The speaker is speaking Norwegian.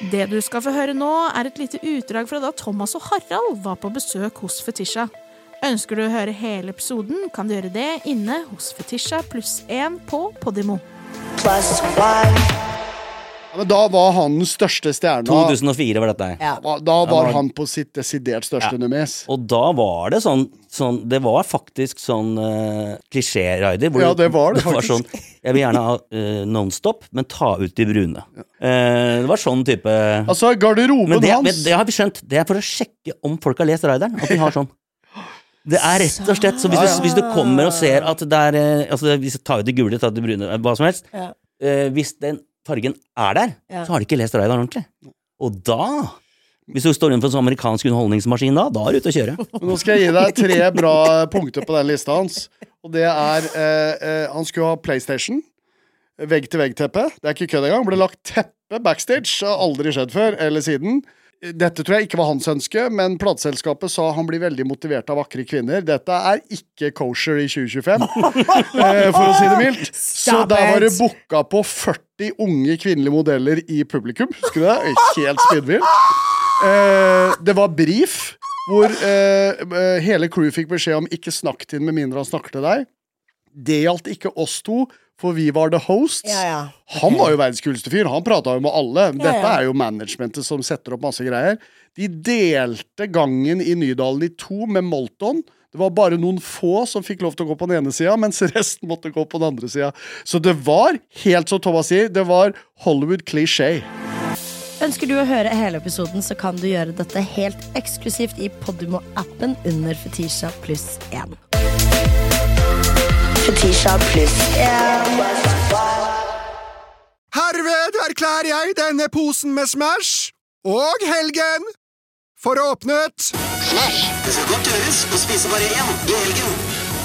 Det du skal få høre nå et lite utdrag fra da Thomas og Harald var på besøk hos Fetisha. Ønsker du å høre hele episoden, kan du gjøre det inne hos Fetisha +1 på Podimo. Men da var han den største stjerna. 2004 var dette. Ja. Da var han på sitt desidert største numis. Og da var det sånn det var faktisk sånn klisjé-rider. Ja, det var det faktisk. Var sånn, jeg vil gjerne ha non-stop, men ta ut de brune. Det var sånn type... Altså, garderoben hans... Det har vi skjønt. Det for å sjekke om folk har lest rideren, at de har sånn. Det rett og slett, så hvis du kommer og ser at det altså hvis du tar ut de gule, tar ut de brune, hva som helst, hvis den fargen der, så har de ikke lest rideren ordentlig. Og da, hvis du står innenfor en sånn amerikansk underholdningsmaskin da du ute å kjøre. Nå skal jeg gi deg 3 bra punkter på den lista hans. Og det han skulle ha PlayStation, vegg-til-vegg-teppe, det ikke kødd engang, ble lagt teppe backstage, har aldri skjedd før, eller siden. Dette tror jeg ikke var hans ønske, men plateselskapet sa han blir veldig motivert av vakre kvinner. Dette ikke kosher i 2025, for å si det mildt. Så der var det booka på 40 unge kvinnelige modeller i publikum. Husker du det? Helt speedvill. Det var brief, hvor hele crew fikk beskjed om ikke snakk til med mindre han snakker til deg. Det gjaldt ikke oss to, for vi var the hosts. Han var jo verdens kuleste fyr, han pratet jo med alle. Dette jo managementet som setter opp masse greier. De delte gangen i Nydalen i 2 med Molton. Det var bare noen få som fikk lov til å gå på den ene siden, mens resten måtte gå på den andre siden. Så det var, helt som Thomas sier, det var Hollywood cliché. Ønsker du å høre hele episoden, så kan du gjøre dette helt eksklusivt i Podimo-appen under Fetisha +1. Fetisha +1. Herved erklærer jeg denne posen med Smash og helgen for åpnet. Smash, det skal godt gjøres å spise bare 1 i helgen.